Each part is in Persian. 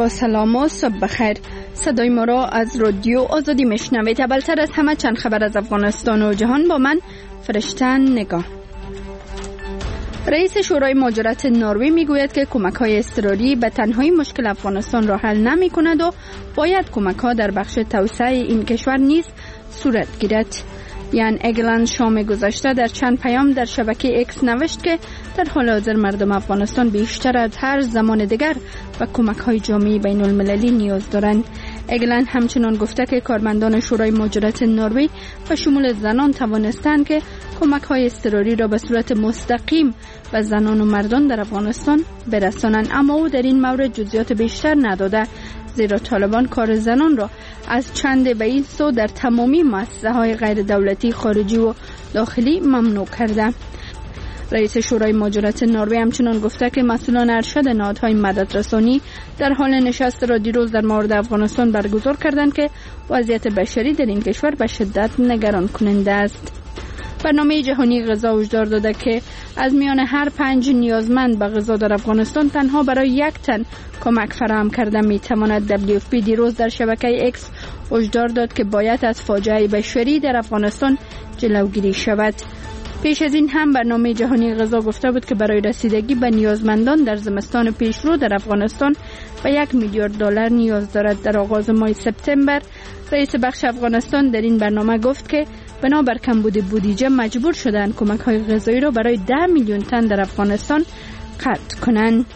با سلام و صبح بخیر. صدای ما را از رادیو آزادی میشنوید. اولتر از همه چند خبر از افغانستان و جهان با من فرشتن نگاه. رئیس شورای مهاجرت نروژ میگوید که کمک‌های اضطراری به تنهایی مشکل افغانستان را حل نمی‌کند و باید کمک‌ها در بخش توسعه این کشور نیز صورت گیرد. یان اگلند شام گذشته در چند پیام در شبکه اکس نوشت که در حال حاضر مردم افغانستان بیشتر از هر زمان دیگر به کمک‌های جامعه بین‌المللی نیاز دارند. اگلند همچنان گفته که کارمندان شورای مهاجرت نروژ به شمول زنان توانستند که کمک‌های اضطراری را به صورت مستقیم به زنان و مردان در افغانستان برسانند، اما او در این مورد جزئیات بیشتر نداده، زیرا طالبان کار زنان را از چند به این سو در تمامی مؤسسه‌های غیر دولتی خارجی و داخلی ممنوع کرده. رئیس شورای مهاجرت نروژ همچنان گفته که مسئولان ارشد نهادهای مددرسانی در حال نشست را دیروز در مورد افغانستان برگزار کردند که وضعیت بشری در این کشور به شدت نگران کننده است. برنامه جهانی غذا هشدار داده که از میان هر 5 نیازمند به غذا در افغانستان تنها برای 1 تن کمک فراهم کرده می تواند. WFP دیروز در شبکه اکس هشدار داد که باید از فاجعه بشری در افغانستان جلوگیری شود. پیش از این هم برنامه جهانی غذا گفته بود که برای رسیدگی به نیازمندان در زمستان پیشرو در افغانستان به $1 میلیارد نیاز دارد. در آغاز ماه سپتامبر رئیس بخش افغانستان در این برنامه گفت که بنابر کمبود بودجه مجبور شدند کمک‌های غذایی را برای 10 میلیون تن در افغانستان قطع کنند.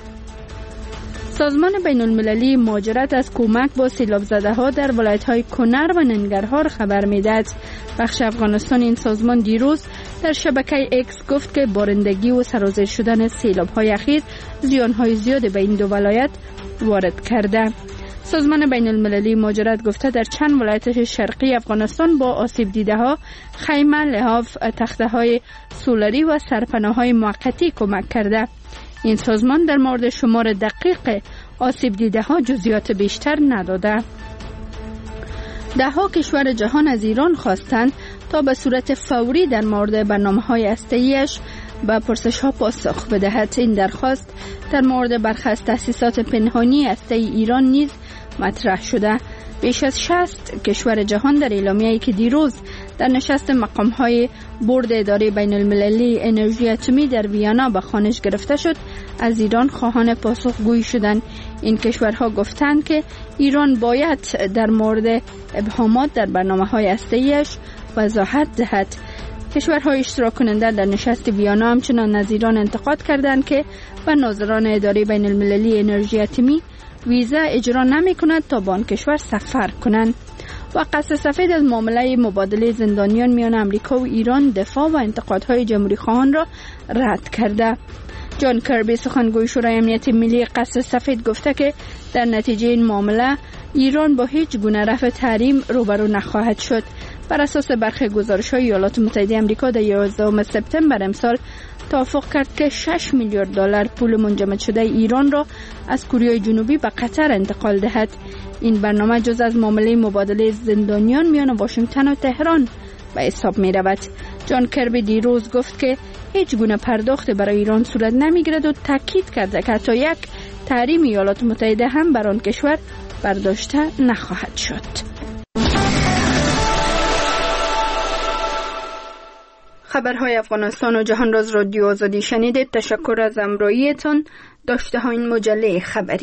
سازمان بین‌المللی مهاجرت از کمک با سیلاب زده ها در ولایت‌های کنر و ننگرهار خبر می‌دهد. بخش افغانستان این سازمان دیروز در شبکه اکس گفت که بارندگی و سرازیر شدن سیلاب‌های اخیر زیان‌های زیادی به این دو ولایت وارد کرده. سازمان بین‌المللی مهاجرت گفته در چند ولایت شرقی افغانستان با آسیب دیده ها خیمه، لحاف، تخته های سولری و سرپناه های موقتی کمک کرده. این سازمان در مورد شمار دقیق آسیب دیده ها جزئیات بیشتر نداده. 10 کشور جهان از ایران خواستند تا به صورت فوری در مورد برنامه‌های هسته‌ایش به پرسش‌ها پاسخ بدهد. این درخواست در مورد برخی از تأسیسات پنهانی هسته‌ای ایران نیز مطرح شده. بیش از 60 کشور جهان در اعلامیه‌ای که دیروز در نشست مقام‌های بورد اداره بین‌المللی انرژی اتمی در ویانا به خوانش گرفته شد، از ایران خواهان پاسخگویی شدند. این کشورها گفتند که ایران باید در مورد ابهامات در برنامه‌های هسته‌ایش وضاحت دهد. کشورهای اشتراک کننده در نشست ویانا همچنان از ایران انتقاد کردند که به ناظران اداره بین‌المللی انرژی اتمی ویزا اجرا نمی کند تا به آن کشور سفر کنند. و قصد سفید از معامله مبادله زندانیان میان امریکا و ایران دفاع و انتقادهای جمهوری خواهان را رد کرده. جان کربی سخنگوی شورای امنیت ملی قصد سفید گفته که در نتیجه این معامله ایران با هیچ گونه رفع تحریم روبرو نخواهد شد. بر اساس برخی گزارش‌های ایالات متحده آمریکا در 11 سپتامبر امسال توافق کرد که $6 میلیارد پول منجمد شده ایران را از کره جنوبی به قطر انتقال دهد. این برنامه جز از معامله مبادله زندانیان میان واشنگتن و تهران به حساب می رود. جان کربی دیروز گفت که هیچ گونه پرداخت برای ایران صورت نمی گیرد و تاکید کرده که حتی یک تحریم ایالات متحده هم بر آن کشور برداشته نخواهد شد. خبرهای افغانستان و جهان را از رادیو آزادی شنیدید. تشکر از همراهیتان. داشته ها این مجله خبری.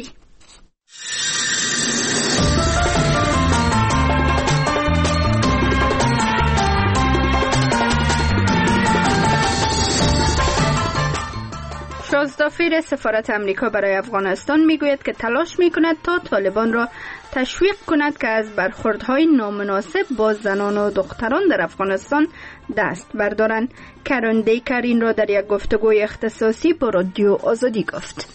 شازدافیر سفارت امریکا برای افغانستان میگوید که تلاش میکند تا طالبان را تشویق کند که از برخوردهای نامناسب با زنان و دختران در افغانستان دست بردارند. کرن دیکر این را در یک گفتگوی اختصاصی با رادیو آزادی گفت.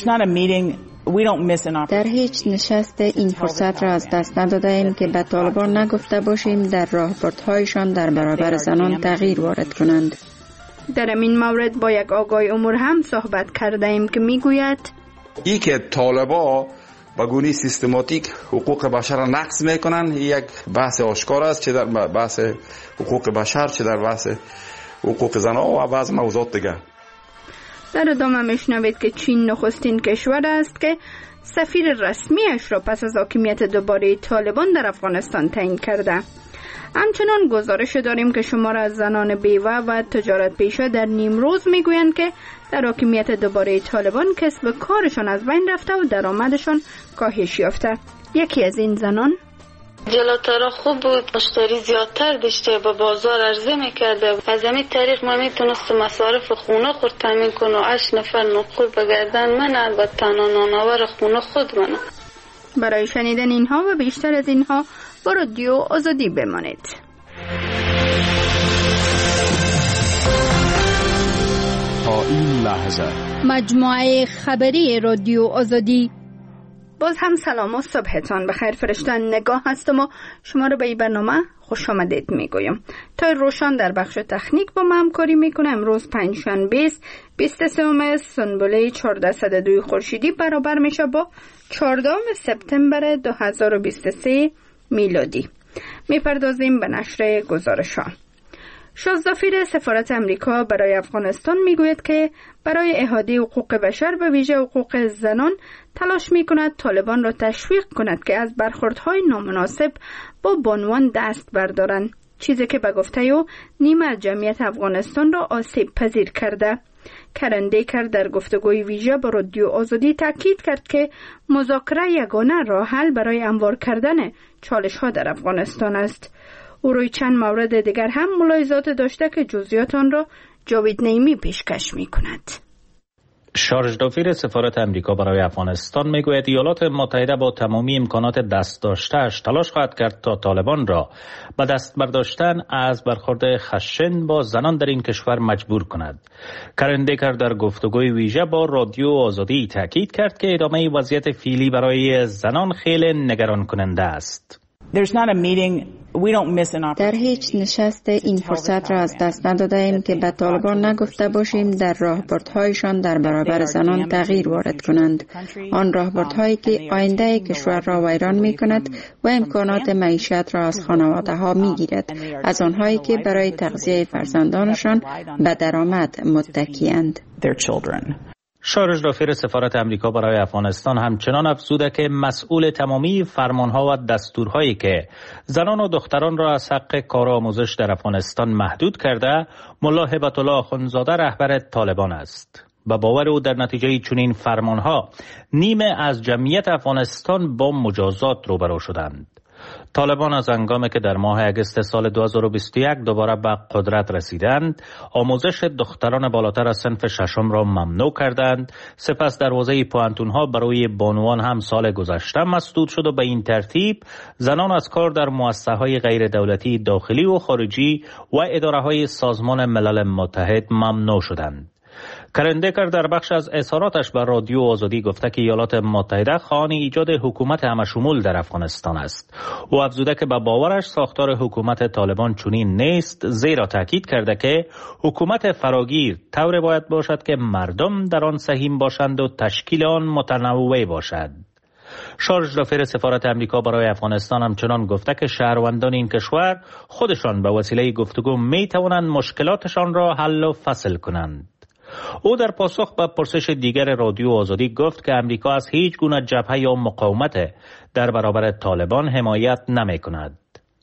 در هیچ نشست این فرصت را از دست نداده ایم که به طالبان نگفته باشیم در راهبردهایشان در برابر زنان تغییر وارد کنند. در این مورد با یک آقای امور هم صحبت کرده ایم که میگوید ای که طالبا با گونه سیستماتیک حقوق بشر را نقض میکنن، یک بحث آشکار است، چه در بحث حقوق بشر چه در بحث حقوق زنان و بعض موضوعات دیگر. در ادامه میشنوید که چین نخستین کشور است که سفیر رسمیش را پس از حاکمیت دوباره طالبان در افغانستان تعیین کرده. همچنان گزارش داریم که شمار از زنان بیوه و تجارت پیشه در نیمروز میگویند که در حاکمیت دوباره طالبان کسب کارشان از بین رفته و درآمدشان کاهش یافته. یکی از این زنان: جلوتر خوب بود، مشتری زیادتر داشته، با بازار عرضه میکرده. از همین طریق ما میتونست مصارف خونه خود تامین کنم. 8 نفر نوکر بگردن من، البته تنها نانآور خونه خود منم. برای شنیدن اینها و بیشتر از اینها با رادیو آزادی بمانید. تا این لحظه مجموعه خبری رادیو آزادی. باز هم سلام و صبحتان بخیر. فرشتن نگاه هستم و شما رو به این برنامه خوش آمدید میگویم. تا روشن در بخش تکنیک با ما همکاری میکنه. امروز پنجشنبه 23 سنبله 1402 خورشیدی برابر میشه با 14 سپتامبر 2023 میلادی. میپردازیم به نشر گزارش‌ها. شازدافیر سفارت امریکا برای افغانستان میگوید که برای احاطه حقوق بشر به ویژه حقوق زنان تلاش میکند طالبان را تشویق کند که از برخوردهای نامناسب با بانوان دست بردارند، چیزی که به گفته او نیمه از جمعیت افغانستان را آسیب پذیر کرده. کرن دیکر در گفتگوی ویژه با رادیو آزادی تاکید کرد که مذاکره یگانه راه حل برای هموار کردن چالش‌ها در افغانستان است. او روی چند مورد دیگر هم ملاحظات داشته که جزئیات آن را جاوید نعیمی پیشکش می‌کند. شارژدافیر سفارت امریکا برای افغانستان میگوید ایالات متحده با تمامی امکانات دست داشته‌اش تلاش خواهد کرد تا طالبان را به دست برداشتن از برخورد خشن با زنان در این کشور مجبور کند. کرن دیکر در گفتگوی ویژه با رادیو آزادی تاکید کرد که ادامه وضعیت فعلی برای زنان خیلی نگران کننده است. در هیچ نشست این فرصت را از دست نداده ایم که به طالبان نگفته باشیم در راهبردهایشان در برابر زنان تغییر وارد کنند. آن راهبردهایی که آینده کشور را ویران می کند و امکانات معیشت را از خانواده ها می گیرد، از آنهایی که برای تغذیه فرزندانشان به درآمد متکی‌اند. شارژدافیر سفارت امریکا برای افغانستان همچنان افزوده که مسئول تمامی فرمانها و دستورهایی که زنان و دختران را از حق کارآموزش در افغانستان محدود کرده، ملا هبت الله اخندزاده رهبر طالبان است. با باور او در نتیجه چنین فرمانها نیمه از جمعیت افغانستان با مجازات روبرو شدند. طالبان از هنگامی که در ماه اگست سال 2021 دوباره به قدرت رسیدند، آموزش دختران بالاتر از صنف ششم را ممنوع کردند. سپس دروازه پوهنتون‌ها برای بانوان هم سال گذشته مسدود شد و به این ترتیب زنان از کار در مؤسسه‌های غیر دولتی داخلی و خارجی و اداره‌های سازمان ملل متحد ممنوع شدند. کرن دیکر در بخش از اظهاراتش بر رادیو آزادی گفته که ایالات متحده خواهان ایجاد حکومت همشمول در افغانستان است. او افزوده که به باورش ساختار حکومت طالبان چنین نیست، زیرا تاکید کرده که حکومت فراگیر طوری باید باشد که مردم در آن سهیم باشند و تشکیل آن متنوع باشد. شارژدافیر سفارت امریکا برای افغانستان همچنان گفته که شهروندان این کشور خودشان به وسیله گفتگو می توانند مشکلاتشان را حل و فصل کنند. او در پاسخ به پرسش دیگر رادیو آزادی گفت که امریکا از هیچ گونه جبهه یا مقاومت در برابر طالبان حمایت نمی کند.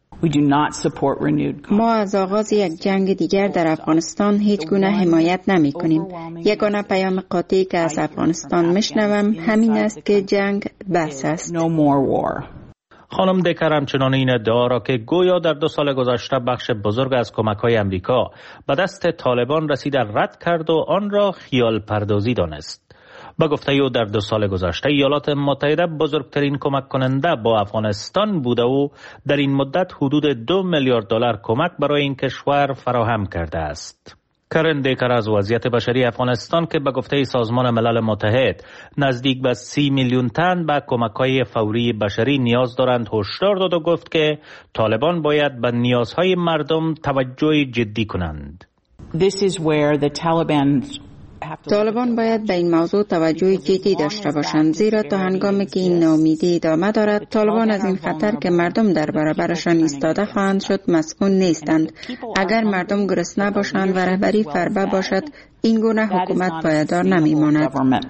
ما از آغاز یک جنگ دیگر در افغانستان هیچ گونه حمایت نمی کنیم. یگانه پیام قاطعی که از افغانستان میشنوم همین است که جنگ بس است. خانم دیکر همچنان این ادعا را که گویا در 2 سال گذشته بخش بزرگ از کمک‌های امریکا به دست طالبان رسیده رد کرد و آن را خیال پردازی دانست. با گفته او در 2 سال گذشته ایالات متحده بزرگترین کمک کننده با افغانستان بوده و در این مدت حدود 2 میلیارد دلار کمک برای این کشور فراهم کرده است. کرن دیکر از وضعیت بشری افغانستان که به گفته سازمان ملل متحد نزدیک به 30 میلیون تن به کمک‌های فوری بشری نیاز دارند هشدار داد و گفت که طالبان باید به نیازهای مردم توجه جدی کنند. طالبان باید به این موضوع توجه جدی داشته باشند، زیرا تا هنگامی که این ناامیدی ادامه دارد، طالبان از این خطر که مردم در برابرشان ایستاده خواهند شد مسئول نیستند. اگر مردم گرسنه باشند و رهبری فربه باشد، این گونه حکومت پایدار نمیماند.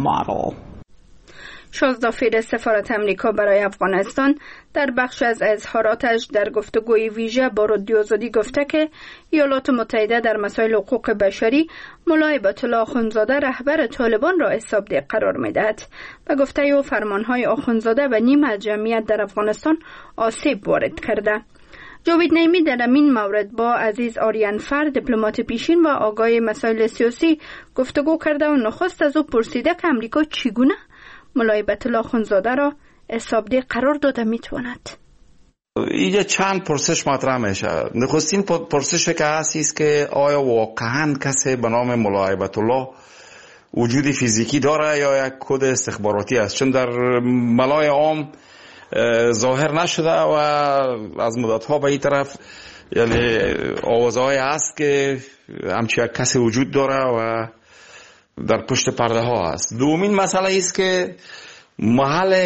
شازدافیر سفارت امریکا برای افغانستان در بخش از اظهاراتش در گفتگوی ویژه با رادیو آزادی گفته که ایالات متحده در مسائل حقوق بشری ملا هیبت الله آخوندزاده رهبر طالبان را حسابدار قرار می‌دهد و گفته او فرمانهای آخوندزاده و نیم از جمعیت در افغانستان آسیب وارد کرده. جاوید نعیمی در این مورد با عزیز آریانفر دیپلمات پیشین و آگاه مسائل سیاسی گفتگو کرده و نخست از او پرسیده که امریکا چگونه ملا هیبت الله آخوندزاده را حسابدار قرار داده میتواند. اینجا چند پرسش مطرح میشه. نخستین پرسش که هست است که آیا واقعا کسی به نام ملا هیبت الله وجود فیزیکی داره یا یک کد استخباراتی است؟ چون در ملای عام ظاهر نشده و از مدتها به این طرف یعنی آوازهای هست که همچی یک کسی وجود داره و در پشت پرده ها است. دومین مسئله است که محل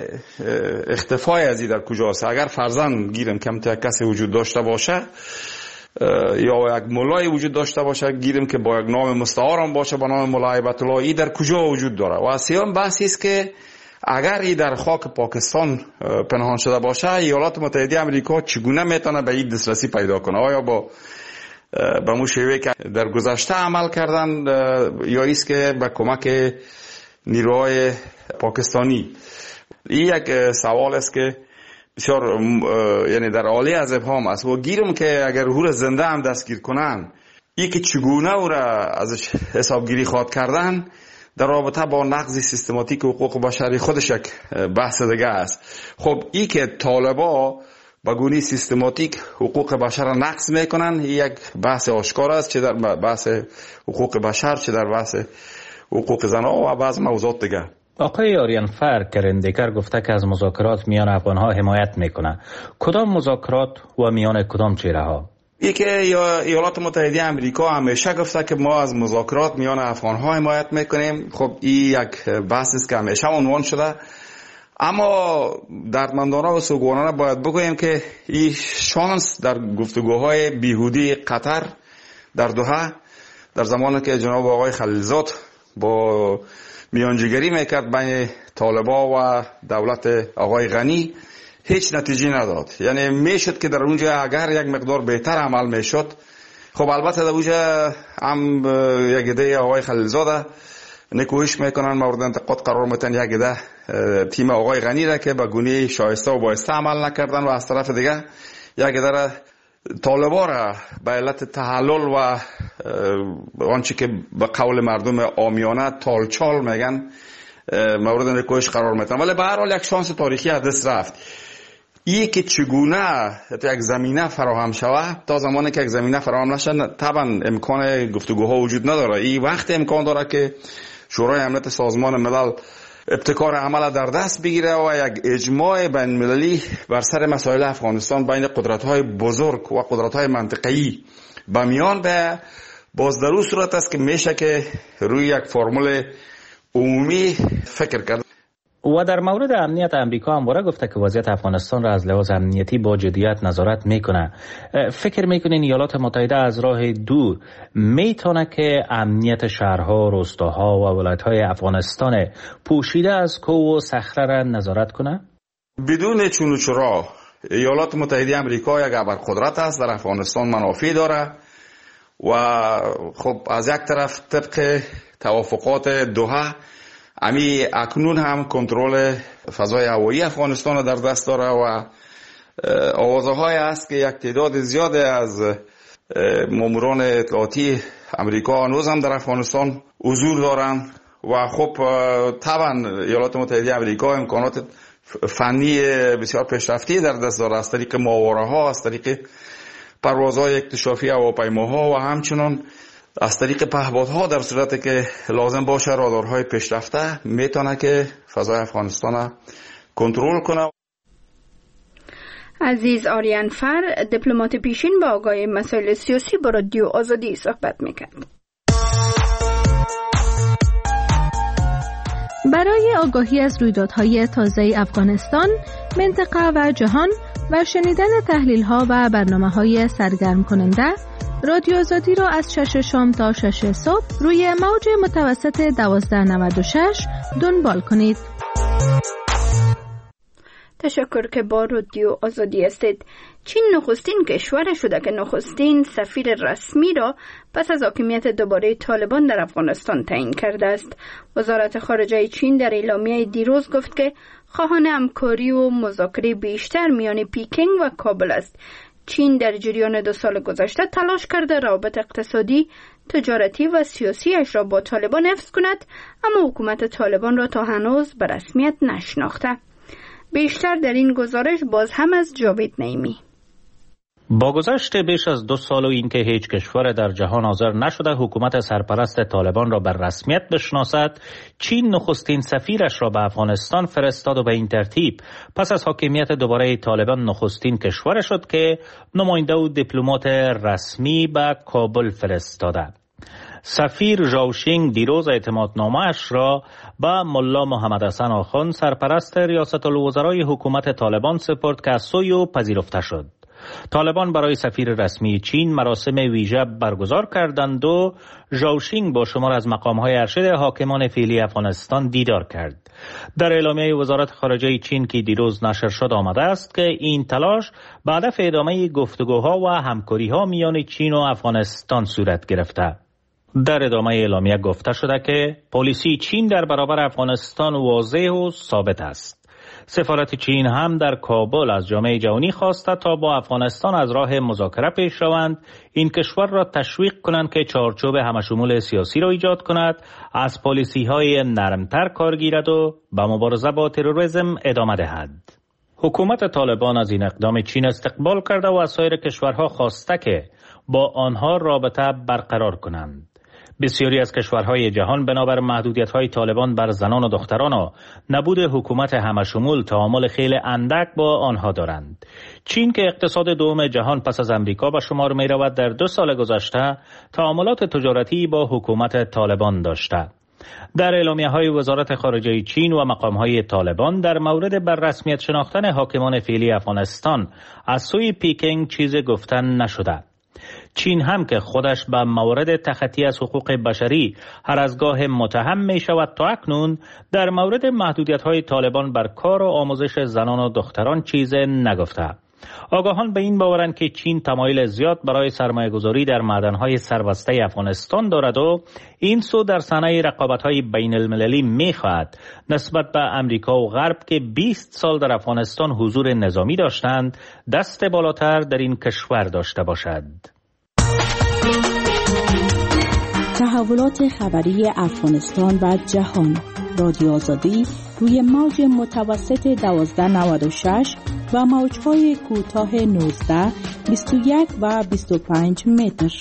اختفای از این در کجاست. اگر فرضاً گیرم که یک کسی وجود داشته باشه یا یک ملای وجود داشته باشه، گیرم که با یک نام مستعار هم باشه با نام ملا هیبت الله، این در کجا وجود داره؟ و سوم بحثی است که اگر این در خاک پاکستان پنهان شده باشه، ایالات متحده آمریکا چگونه میتونه به این دسترسی پیدا کنه؟ آیا با به شیوهی که در گذشته عمل کردن یا ایست که به کمک نیروهای پاکستانی؟ این یک سوال است که بسیار یعنی در عالی از ابهام است و گیرم که اگر او را زنده هم دستگیر کنن، این که چگونه او را ازش حسابگیری خواهد کردن در رابطه با نقض سیستماتیک حقوق بشری خودش یک بحث دیگه است. خب این که طالبا با گونه سیستماتیک حقوق بشر را نقض میکنن، یک بحث آشکار است، چه در بحث حقوق بشر چه در بحث حقوق زنان و بعض موضوعات دیگه. آقای آریانفر کرندیکر گفته که از مذاکرات میان افغانها حمایت میکنه. کدام مذاکرات و میان کدام چهره ها؟ یکی ایالات متحده آمریکا همیشه گفته که ما از مذاکرات میان افغانها حمایت میکنیم. خب این یک بحث است که همیشه عنوان شده، اما دردمندانه و سوگوارانه باید بگوییم که این شانس در گفتگوهای بیهودی قطر در دوحه در زمانی که جناب آقای خلیلزاد با میانجیگری میکرد بین طالبا و دولت آقای غنی هیچ نتیجه نداد. یعنی میشد که در اونجا اگر یک مقدار بهتر عمل میشد. خب البته در اونجا هم یک عده آقای خلیلزاده نکوهش میکنن، مورد انتقاد قرار میتن یک عده تیم آقای غنی را که به گونه شایسته و بایسته عمل نکردن و از طرف دیگه یک عده طالبا را به علت تحلل و آنچه که به قول مردم عامیانه تالچال میگن مورد نکوهش قرار میتن. ولی به هر حال یک شانس تاریخی از دست رفت. این که چگونه یک زمینه فراهم شود، تا زمانی که یک زمینه فراهم نشه طبعا امکان گفتگوها وجود نداره. این وقت امکان داره که شورای امنیت سازمان ملل ابتکار عمل در دست بگیره و یک اجماع بین المللی بر سر مسائل افغانستان بین قدرت‌های بزرگ و قدرت‌های منطقه‌ای به میان به باز در اون صورت است که میشه که روی یک فرمول عمومی فکر کرد. و در مورد امنیت امریکا همواره گفته که وضعیت افغانستان را از لحاظ امنیتی با جدیت نظارت میکنه. فکر میکنین ایالات متحده از راه دور میتونه که امنیت شهرها، روستاها و ولایت‌های افغانستان پوشیده از کوه و صخره را نظارت کنه؟ بدون چون و چرا ایالات متحده امریکا یک ابرقدرت است، در افغانستان منافع داره و خب از یک طرف طبق توافقات دوحه امی اکنون هم کنترل فضای هوایی افغانستان در دست داره و آوازهای است که یک تعداد زیاد از ماموران اطلاعاتی امریکا هنوز هم در افغانستان حضور دارند و خب طبعا ایالات متحده امریکا امکانات فنی بسیار پیشرفته در دست داره از طریق ماوره ها، از طریق پروازهای اکتشافی هواپیماها و همچنان از طریق پهپادها در صورتی که لازم باشه رادارهای پیشرفته میتونه که فضای افغانستان کنترل کنه. عزیز آریانفر دیپلمات پیشین با آگاه مسائل سیاسی با رادیو آزادی صحبت میکرد. برای آگاهی از رویدادهای تازه افغانستان، منطقه و جهان و شنیدن تحلیل‌ها و برنامه‌های سرگرم کننده، رادیو آزادی را از 6 شام تا 6 صبح روی موج متوسط 1296 دنبال کنید. تشکر که با رادیو آزادی هستید. چین نخستین کشور شده که نخستین سفیر رسمی را پس از حاکمیت دوباره طالبان در افغانستان تعیین کرده است. وزارت خارجه چین در اعلامیه دیروز گفت که خواهان همکاری و مذاکره بیشتر میان پکینگ و کابل است. چین در جریان 2 سال گذشته تلاش کرده روابط اقتصادی، تجارتی و سیاسیش را با طالبان حفظ کند، اما حکومت طالبان را تا هنوز به رسمیت نشناخته. بیشتر در این گزارش باز هم از جاوید نعیمی. با گذشت بیش از 2 سال و اینکه هیچ کشور در جهان حاضر نشده حکومت سرپرست طالبان را به رسمیت بشناسد، چین نخستین سفیرش را به افغانستان فرستاد و به این ترتیب پس از حاکمیت دوباره طالبان نخستین کشور شد که نماینده و دیپلمات رسمی به کابل فرستاده. سفیر ژاوشینگ دیروز اعتمادنامه‌اش را به ملا محمد حسن آخوند سرپرست ریاست الوزرای حکومت طالبان سپرد که از سوی او پذیرفته شد. طالبان برای سفیر رسمی چین مراسم ویژه برگزار کردند و ژاوشینگ با شمار از مقام‌های ارشد حاکمان فعلی افغانستان دیدار کرد. در اعلامیه وزارت خارجه چین که دیروز نشر شد آمده است که این تلاش به هدف ادامه گفتگوها و همکاری‌ها میان چین و افغانستان صورت گرفته. در ادامه اعلامیه گفته شده که پالیسی چین در برابر افغانستان واضح و ثابت است. سفارت چین هم در کابل از جامعه جهانی خواسته تا با افغانستان از راه مذاکره پیش روند، این کشور را تشویق کنند که چارچوب همشمول سیاسی را ایجاد کند، از پالیسی‌های نرمتر کار گیرد و به مبارزه با تروریسم ادامه دهد. حکومت طالبان از این اقدام چین استقبال کرده و از سایر کشورها خواسته که با آنها رابطه برقرار کنند. بسیاری از کشورهای جهان بنابر محدودیت‌های طالبان بر زنان و دختران و نبود حکومت همشمول تعامل خیلی اندک با آنها دارند. چین که اقتصاد دوم جهان پس از امریکا به شمار می‌رود در 2 سال گذشته تعاملات تجارتی با حکومت طالبان داشته. در اعلامیه‌های وزارت خارجه چین و مقام‌های طالبان در مورد بر رسمیت شناختن حاکمان فعلی افغانستان از سوی پکینگ چیز گفتن نشده. چین هم که خودش به موارد تخطی از حقوق بشری هر از گاه متهم می شود تا اکنون در مورد محدودیت‌های طالبان بر کار و آموزش زنان و دختران چیز نگفته. آگاهان به این باورند که چین تمایل زیاد برای سرمایه‌گذاری در معدن‌های سربسته افغانستان دارد و این سو در صحنه رقابت‌های بین المللی می‌خواهد نسبت به امریکا و غرب که 20 سال در افغانستان حضور نظامی داشتند دست بالاتر در این کشور داشته باشد. تحولات خبری افغانستان و جهان، رادیو آزادی روی موج متوسط 1296 و موج‌های کوتاه 19، 21 و 25 متر.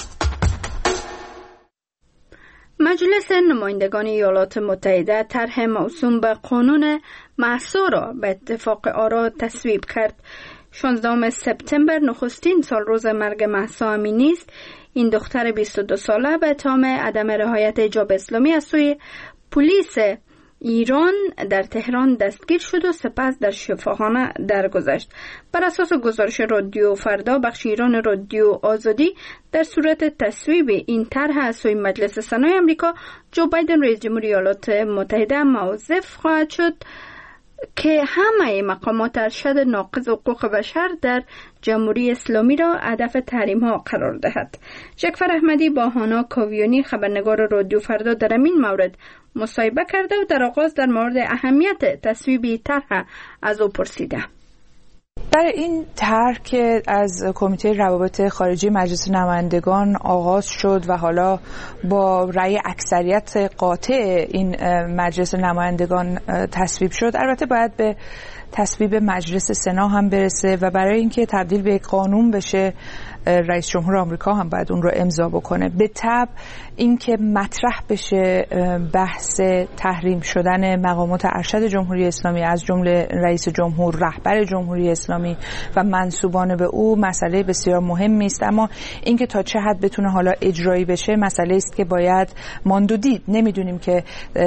مجلس نمایندگان ایالات متحده طرح موسوم به قانون مهسا را به اتفاق آرا تصویب کرد. 16 سپتامبر نخستین سال روز مرگ مهسا امینی است. این دختر 22 ساله به اتهام عدم رعایت حجاب اسلامی از سوی پلیس ایران در تهران دستگیر شد و سپس در شفاخانه درگذشت. بر اساس گزارش رادیو فردا بخش ایران رادیو آزادی در صورت تصویب این طرح از سوی مجلس سنای آمریکا، جو بایدن رئیس جمهوری ایالات متحده موظف خواهد شد که همه مقامات ارشد ناقض حقوق بشر در جمهوری اسلامی را هدف تحریم ها قرار دهد. جعفر احمدی با هانا کاویانی خبرنگار رادیو فردا در این مورد مصاحبه کرده و در آغاز در مورد اهمیت تصویب طرح از او پرسیده. برای این طرح که از کمیته روابط خارجی مجلس نمایندگان آغاز شد و حالا با رأی اکثریت قاطع این مجلس نمایندگان تصویب شد، البته باید به تصویب مجلس سنا هم برسه و برای اینکه تبدیل به یک قانون بشه رئیس جمهور آمریکا هم باید اون رو امضا بکنه. به تبع اینکه مطرح بشه بحث تحریم شدن مقامات ارشد جمهوری اسلامی از جمله رئیس جمهور، رهبر جمهوری اسلامی و منسوبان به او مسئله بسیار مهمی است، اما اینکه تا چه حد بتونه حالا اجرایی بشه مسئله است که باید ماند و دید. نمیدونیم که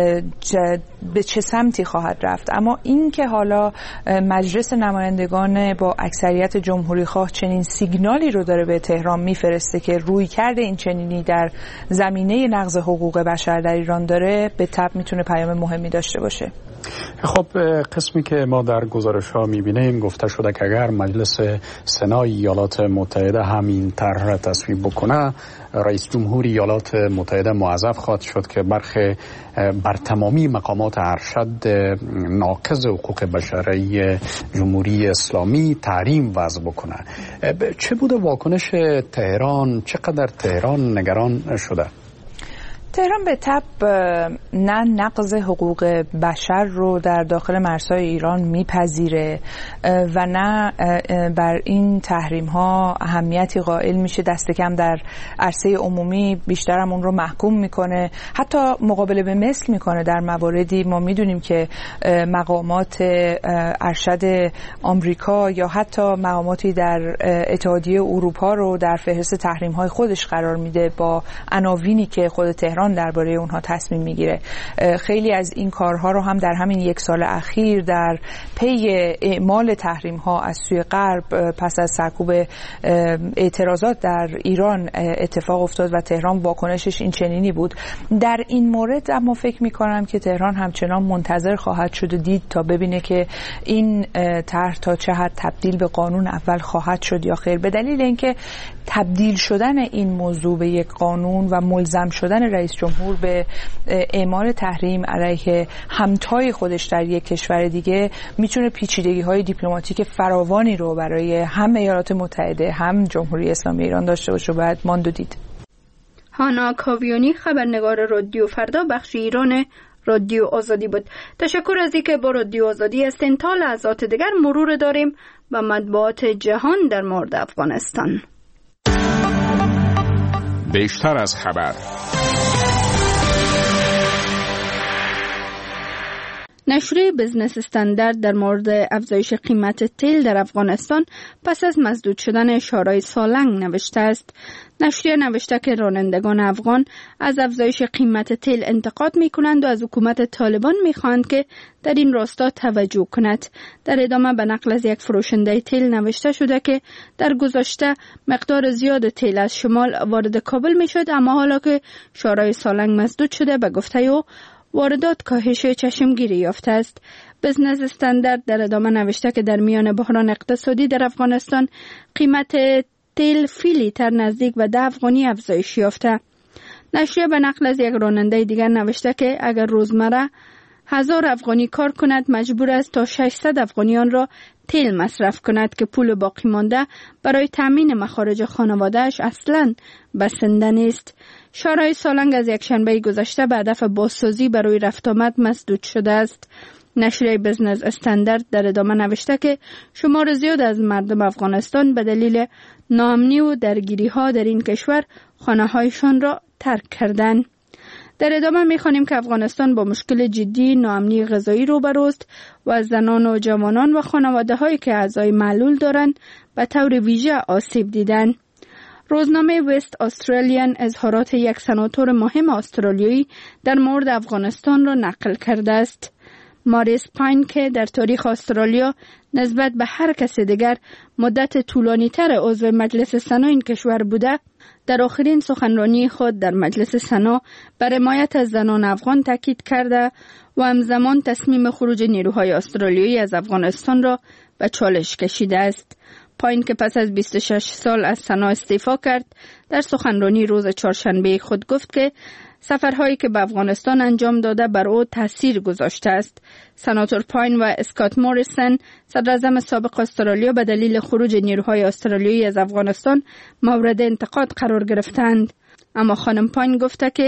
به چه سمتی خواهد رفت، اما اینکه حالا مجلس نمایندگان با اکثریت جمهوری خواه چنین سیگنالی رو داره به تهران میفرسته که روی کرده این چنینی در زمینه نقض حقوق بشر در ایران داره، به تبع میتونه پیام مهمی داشته باشه. خب قسمی که ما در گزارش ها میبینیم گفته شده که اگر مجلس سنای ایالات متحده همین طرح را تصویب بکنه، رئیس جمهور ایالات متحده موظف خواهد شد که بر تمامی مقامات ارشد ناقض حقوق بشری جمهوری اسلامی تحریم وضع بکنه. چه بوده واکنش تهران؟ چقدر تهران نگران شده؟ تهران به تبع نه نقض حقوق بشر رو در داخل مرزهای ایران میپذیره و نه بر این تحریم ها اهمیتی قائل میشه، دست کم در عرصه عمومی بیشتر هم اون رو محکوم میکنه، حتی مقابله به مثل میکنه. در مواردی ما میدونیم که مقامات ارشد آمریکا یا حتی مقاماتی در اتحادیه اروپا رو در فهرست تحریم های خودش قرار میده با عناوینی که خود تهران درباره اونها تصمیم میگیره. خیلی از این کارها رو هم در همین یک سال اخیر در پی اعمال تحریم ها از سوی غرب پس از سرکوب اعتراضات در ایران اتفاق افتاد و تهران واکنشش این چنینی بود. در این مورد اما فکر میکنم که تهران همچنان منتظر خواهد شد و دید تا ببینه که این طرح تا چه حد تبدیل به قانون اول خواهد شد یا خیر، به دلیل اینکه تبدیل شدن این موضوع به یک قانون و ملزم شدن رئیس جمهور به اعمال تحریم علیه همتای خودش در یک کشور دیگه میتونه پیچیدگی‌های دیپلماتیک فراوانی رو برای هم ایالات متحده هم جمهوری اسلامی ایران داشته باشه. باید ماند و دید. هانا کاویانی، خبرنگار رادیو فردا بخش ایران رادیو آزادی بود. تشکر از اینکه با رادیو آزادی هستین. تا لحظات دیگر مرور داریم به مطبوعات جهان در مورد افغانستان. بیشتر از خبر. نشریه بزنس استاندارد در مورد افزایش قیمت تیل در افغانستان پس از مسدود شدن شورای سالنگ نوشته است. نشریه نوشته که رانندگان افغان از افزایش قیمت تیل انتقاد می کنند و از حکومت طالبان می خواهند که در این راستا توجه کند. در ادامه به نقل از یک فروشنده تیل نوشته شده که در گذشته مقدار زیاد تیل از شمال وارد کابل می شد، اما حالا که شورای سالنگ مسدود شده به گفته او واردات کاهش چشمگیری یافته است. بزنس استاندارد در ادامه نوشته که در میان بحران اقتصادی در افغانستان قیمت تیل فی لیتر نزدیک به 10 افغانی افزایش یافته. نشریه به نقل از یک راننده دیگر نوشته که اگر روزمره 1000 افغانی کار کند مجبور است تا 600 افغانیان را تیل مصرف کند که پول باقی مانده برای تامین مخارج خانواده‌اش اصلاً بسنده نیست. شورای سالنگ از یک شنبه گذشته به هدف بازسازی برای رفت آمد مسدود شده است. نشریه بزنس استاندارد در ادامه نوشته که شمار زیاد از مردم افغانستان به دلیل ناامنی و درگیری‌ها در این کشور خانه‌هایشان را ترک کردند. در ادامه می‌خوانیم که افغانستان با مشکل جدی ناامنی غذایی روبروست و زنان و جوانان و خانواده‌هایی که اعضای معلول دارند به طور ویژه آسیب دیدند. روزنامه وست استرالیان اظهارات یک سناتور مهم استرالیایی در مورد افغانستان را نقل کرده است. ماریس پاین که در تاریخ استرالیا نسبت به هر کس دیگر مدت طولانی تر عضو مجلس سنا این کشور بوده، در آخرین سخنرانی خود در مجلس سنا بر حمایت از زنان افغان تاکید کرده و همزمان تصمیم خروج نیروهای استرالیایی از افغانستان را به چالش کشیده است. پاین که پس از 26 سال از سنا استعفا کرد، در سخنرانی روز چهارشنبه خود گفت که سفرهایی که به افغانستان انجام داده بر او تاثیر گذاشته است. سناتور پاین و اسکات موریسن، صدراعظم سابق استرالیا، به دلیل خروج نیروهای استرالیایی از افغانستان مورد انتقاد قرار گرفتند. اما خانم پاین گفته که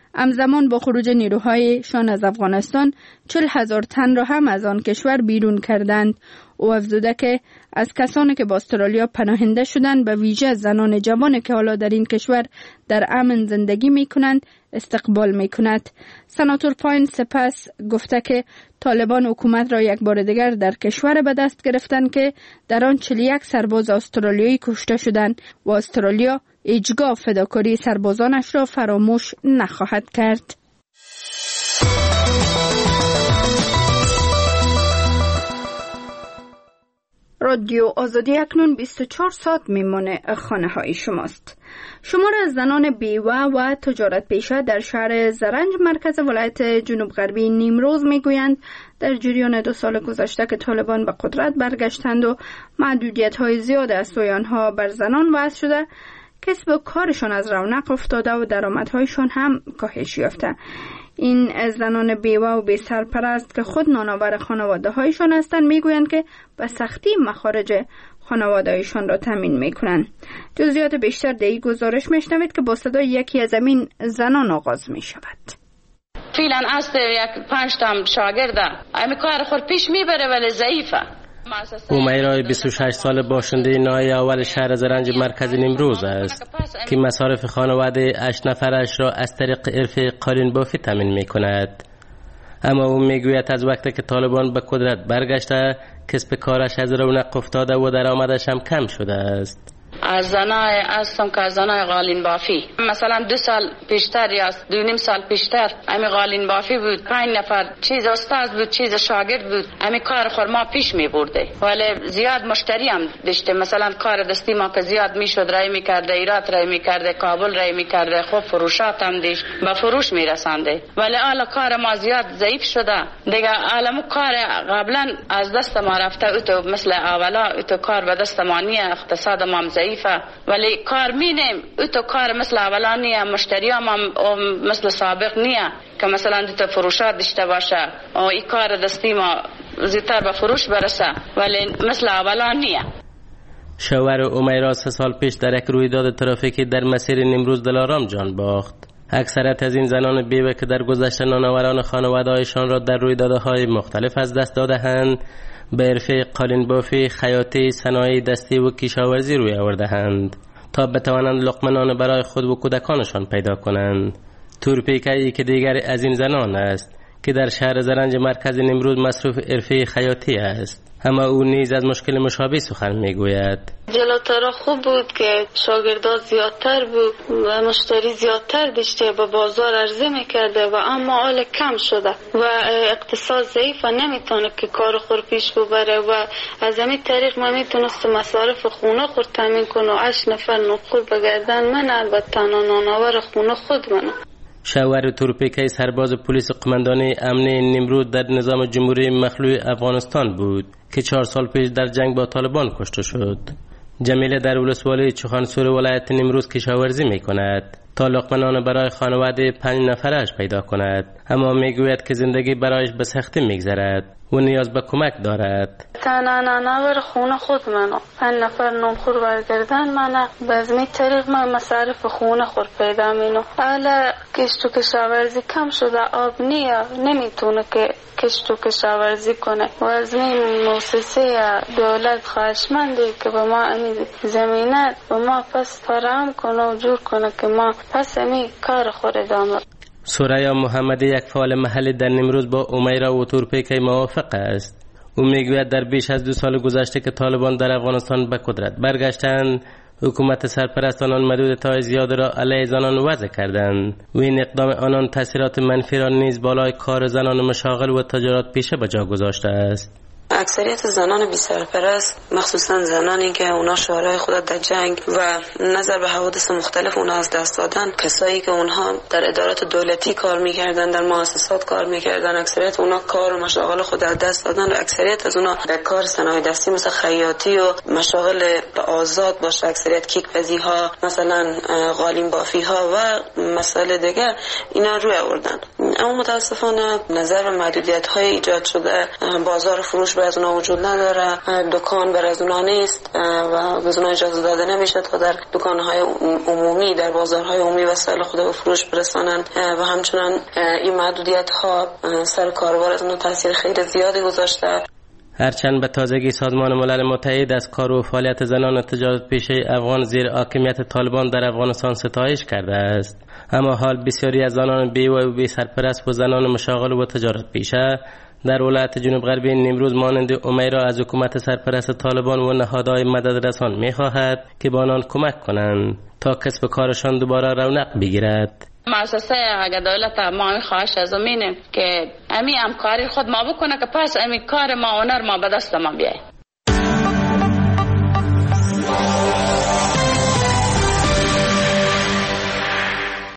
همزمان با خروج نیروهایشان از افغانستان 40,000 تن را هم از آن کشور بیرون کردند. او افزوده که از کسانی که با استرالیا پناهنده شدند به ویژه زنان جوان که حالا در این کشور در امن زندگی می کنند استقبال می کند. سناتور پاین سپس گفته که طالبان حکومت را یک بار دیگر در کشور به دست گرفتند که در آن 41 سرباز استرالیایی کشته شدند و استرالیا هیچگاه فداکاری سربازانش را فراموش نخواهد کرد. رادیو آزادی اکنون 24 ساعت میمانه خانه های شماست. شمار از زنان بیوه و تجارت پیشه در شهر زرنج مرکز ولایت جنوب غربی نیمروز میگویند در جریان 2 سال گذشته که طالبان به قدرت برگشتند و محدودیت های زیاد از سوی آنها بر زنان وضع شده، کسب و کارشان از رونق افتاده و درآمدهایشان هم کاهش یافته. این زنان بیوه و بی سرپرست که خود نانآور خانواده هایشان هستند میگویند که به سختی مخارج خانواده هایشان را تامین میکنند. جزئیات بیشتر در این گزارش میشنوید که با صدای یکی از این زنان آغاز می شود. فعلا است یک 5 تا شاگرده امی کار خود پیش میبره ولی ضعیفه. امیرا 26 سال باشنده نای اول شهر زرنج مرکز نیمروز است که مصارف خانواده 8 نفرش را از طریق حرفه قالین بافی تامین می کند. اما او میگوید از وقتی که طالبان به قدرت برگشته کسب کارش از رونق افتاده و درآمدش هم کم شده است. از زنای هستم که زنای قالین بافی مثلا 2 سال پیشتر یا 2.5 سال پیشتر امی قالین بافی بود 5 نفر چیز استاد بود چیز شاگرد بود امی کار خورما پیش می برده ولی زیاد مشتری هم داشته. مثلا کار دستی ما که زیاد می شد رای می کرده ایرات رای می کرده کابل رای می کرده خب فروشات هم داشت به فروش می رسانده ولی حالا کار ما زیاد ضعیف شده دیگه. عالمو کار قبلا از دست ما رفته او مثل اولا او کار به دست ما نیه اقتصاد ما ولی کار مینیم او تو کار مثل اولانیه مشتری هم مثل سابق نیه که مثلا تو فروشات داشته باشه و این کار دستی ما زیادتر به فروش برسه ولی مثل اولانیه. شوهر امیرا 3 سال پیش در یک رویداد ترافیکی در مسیر نیمروز دلارام جان باخت. اکثریت از این زنان بیوه که در گذشته نانآوران خانواده‌هایشان را در رویدادهای مختلف از دست داده‌اند به حرفه قالین بافی، خیاطی، صنایع دستی و کشاورزی روی آورده‌اند تا بتوانند لقمه نان برای خود و کودکانشان پیدا کنند. تورپیکایی که دیگر از این زنان است که در شهر زرنج مرکز نیمروز مصروف حرفه خیاطی است، اما او نیز از مشکل مشابه سخن میگوید. جلوتر خوب بود که شاگردان زیادتر بود و مشتری زیادتر داشته و بازار عرضه میکرده و اما حال کم شده و اقتصاد ضعیف و نمیتونه که کار خور پیش ببره و از همین طریق ما میتونست مصارف خونه خود تامین کنه و 8 نفر نقل بگردن من البته نانآور خونه خود منم. شوهر تورپیکای سرباز پلیس قماندانی امنی نیمروز در نظام جمهوری مخلوع افغانستان بود که 4 سال پیش در جنگ با طالبان کشته شد. جمیله در ولسوالی چخانسور ولایت نیمروز کشاورزی می کند تا لقمه نان برای خانواده 5 نفرش پیدا کند، اما میگوید که زندگی برایش به سختی میگذرد و نیاز به کمک دارد. نانآور خونه خود منو 5 نفر نونخور برگردن منو بازمی طریق من مصارف خونه خور پیدا مینو. حالا کشت و کشاورزی کم شده آب نمیتونه که کشت و کشاورزی کنه و از این مؤسسه دولت خواهشمنده که به ما زمینه به ما پس فراهم کنه و جور کنه که ما پس امی کار خور ادامه. سوریا محمدی یک فعال محلی در نیمروز با امیرا و تورپیکای موافق است. او میگوید در بیش از 2 سال گذشته که طالبان در افغانستان به قدرت برگشتند، حکومت سرپرستان محدودیت‌های زیاد را علیه زنان وضع کردند و این اقدام آنان تاثیرات منفی را نیز بالای کار زنان مشاغل و تجارت پیشه به جا گذاشته است. اکثریت زنان بی سرپرست مخصوصا زنانی که اونا شوهرای خود در جنگ و نظر به حوادث مختلف اونا از دست دادن، کسایی که اونها در ادارات دولتی کار میکردن در مؤسسات کار میکردن، اکثریت اونا کار و مشاغل خود از دست دادن و اکثریت از اونا به کار صنایع دستی مثل خیاطی و مشاغل آزاد باشه، اکثریت کیک‌پزی ها مثلا قالین بافی ها و مسائل دیگه اینا روی آوردن. اما متاسفانه نظر به محدودیت های ایجاد شده بازار فروش برای از اونها وجود نداره، دکان برای از اونها نیست و از اونها اجازه داده نمیشه تا در دکانهای عمومی در بازارهای عمومی وسایل خود به فروش برسانند و همچنان این محدودیت ها سر کاروبار از اونها تاثیر خیلی زیادی گذاشته. هرچند به تازگی سازمان ملل متحد از کار و فعالیت زنان تجارت پیشه افغان زیر حاکمیت طالبان در افغانستان ستایش کرده است، اما حال بسیاری از زنان بیوه و بی سرپرست و زنان مشاغل و تجارت پیشه در ولایت جنوب غربی نیمروز مانند امیرا از حکومت سرپرست طالبان و نهادهای مدد رسان می‌خواهد که با آنان کمک کنند تا کسب کارشان دوباره رونق بگیرد. مؤسسه اگه دولت ما خواهش از امینه که امی همکاری خود ما بکنه که پس امی کار ما هنر ما به دست ما بیاید.